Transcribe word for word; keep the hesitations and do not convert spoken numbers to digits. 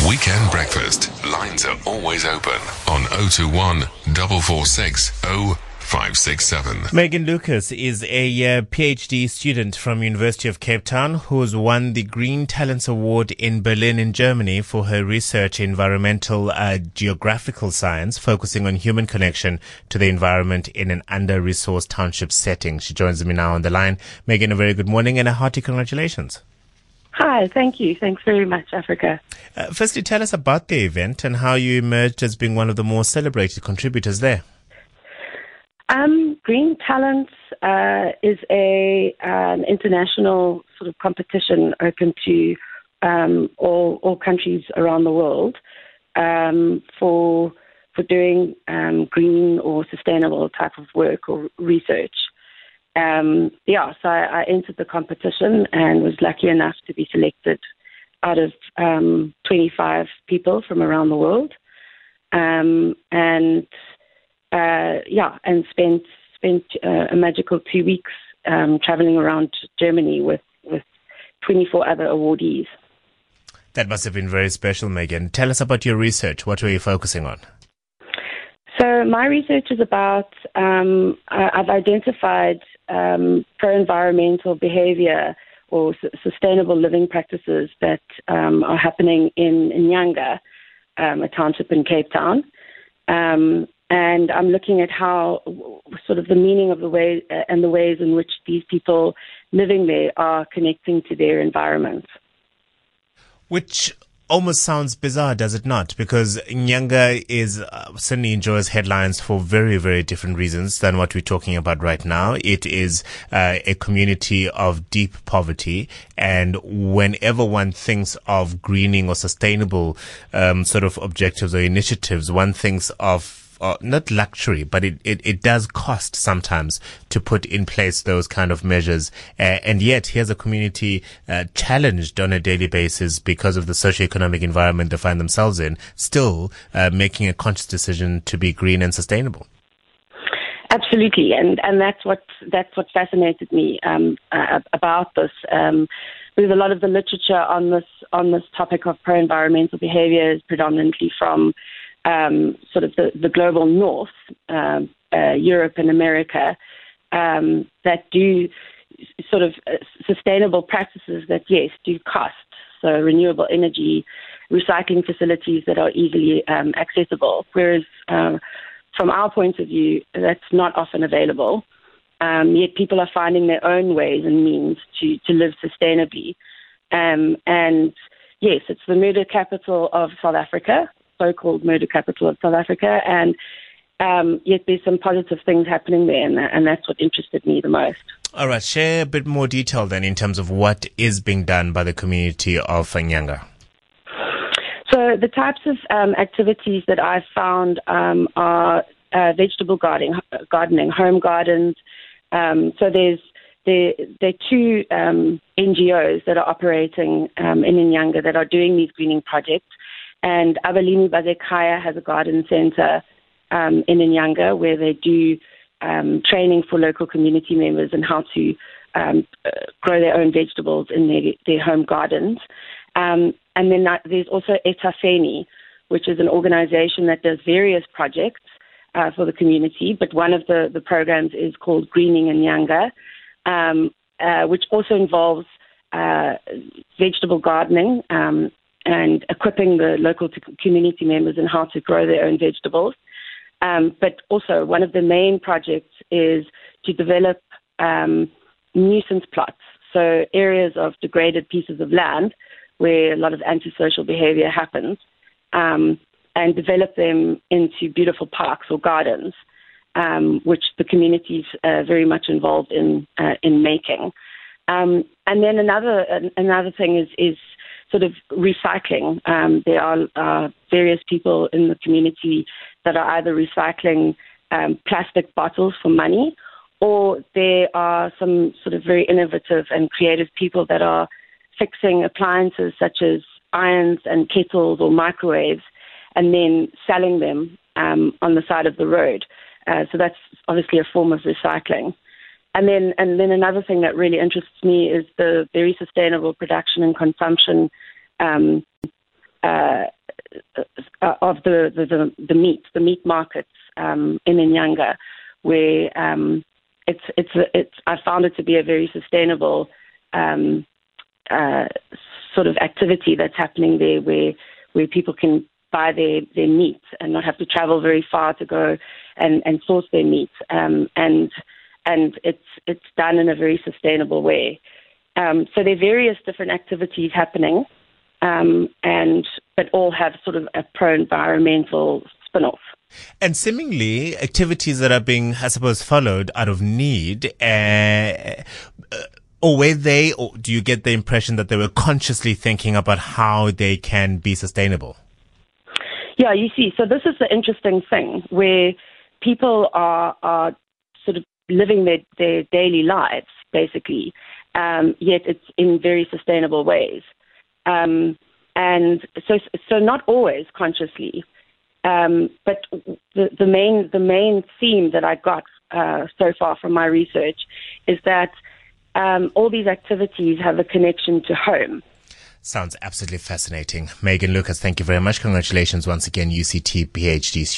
Weekend Breakfast. Lines are always open on oh two one, four four six, oh five six seven. Megan Lucas is a uh, PhD student from University of Cape Town who's won the Green Talents Award in Berlin in Germany for her research in environmental uh, geographical science, focusing on human connection to the environment in an under-resourced township setting. She joins me now on the line. Megan, a very good morning and a hearty congratulations. Hi, thank you. Thanks very much, Africa. Uh, firstly, tell us about the event and how you emerged as being one of the more celebrated contributors there. Um, Green Talents uh, is a an international sort of competition open to um, all all countries around the world um, for for doing um, green or sustainable type of work or research. Um, yeah, so I, I entered the competition and was lucky enough to be selected out of um, twenty-five people from around the world, um, and uh, yeah, and spent spent uh, a magical two weeks um, traveling around Germany with with twenty-four other awardees. That must have been very special, Megan. Tell us about your research. What were you focusing on? So my research is about, um, I've identified um, pro-environmental behavior or su- sustainable living practices that um, are happening in, in Nyanga, um, a township in Cape Town. Um, and I'm looking at how sort of the meaning of the way uh, and the ways in which these people living there are connecting to their environment. Which almost sounds bizarre, does it not? Because Nyanga is uh, certainly enjoys headlines for very, very different reasons than what we're talking about right now. It is uh, a community of deep poverty, and whenever one thinks of greening or sustainable um, sort of objectives or initiatives, one thinks of Uh, not luxury, but it, it, it does cost sometimes to put in place those kind of measures. Uh, and yet, here's a community uh, challenged on a daily basis because of the socioeconomic environment they find themselves in, still uh, making a conscious decision to be green and sustainable. Absolutely, and and that's what that's what fascinated me um, uh, about this. Um, There's a lot of the literature on this on this topic of pro-environmental behavior is predominantly from Um, sort of the, the global north, um, uh, Europe and America, um, that do sort of uh, sustainable practices that, yes, do cost. So renewable energy, recycling facilities that are easily um, accessible, whereas uh, from our point of view, that's not often available. Um, yet people are finding their own ways and means to, to live sustainably. Um, and, yes, it's the murder capital of South Africa, so-called murder capital of South Africa, and um, yet there's some positive things happening there, and, that, and that's what interested me the most. All right, share a bit more detail then in terms of what is being done by the community of Nyanga. So the types of um, activities that I've found um, are uh, vegetable gardening, gardening, home gardens. Um, so there's there, there are two um, N G Os that are operating um, in Nyanga that are doing these greening projects. And Abalimi Bazekhaya has a garden center um, in Nyanga where they do um, training for local community members and how to um, uh, grow their own vegetables in their, their home gardens. Um, and then there's also Etafeni, which is an organization that does various projects uh, for the community. But one of the, the programs is called Greening in Nyanga, um, uh, which also involves uh, vegetable gardening, um, and equipping the local community members in how to grow their own vegetables. Um, but also one of the main projects is to develop um, nuisance plots, so areas of degraded pieces of land where a lot of antisocial behavior happens, um, and develop them into beautiful parks or gardens, um, which the community is uh, very much involved in uh, in making. Um, and then another another thing is is sort of recycling. Um, there are uh, various people in the community that are either recycling um, plastic bottles for money, or there are some sort of very innovative and creative people that are fixing appliances such as irons and kettles or microwaves and then selling them um, on the side of the road. Uh, so that's obviously a form of recycling. And then, and then another thing that really interests me is the very sustainable production and consumption um, uh, uh, of the, the, the, the meat, the meat markets um, in Inyanga, where um, it's, it's, it's, I found it to be a very sustainable um, uh, sort of activity that's happening there, where where people can buy their, their meat and not have to travel very far to go and, and source their meat. Um, and and it's it's done in a very sustainable way. Um, so there are various different activities happening, um, and but all have sort of a pro-environmental spin-off. And seemingly activities that are being, I suppose, followed out of need, uh, or were they, or do you get the impression that they were consciously thinking about how they can be sustainable? Yeah, you see, so this is the interesting thing where people are, are sort of living their, their daily lives, basically, um, yet it's in very sustainable ways. Um, and so, so not always consciously. Um, but the, the main the main theme that I got uh, so far from my research is that um, all these activities have a connection to home. Sounds absolutely fascinating. Megan Lucas, thank you very much. Congratulations once again, U C T PhD student.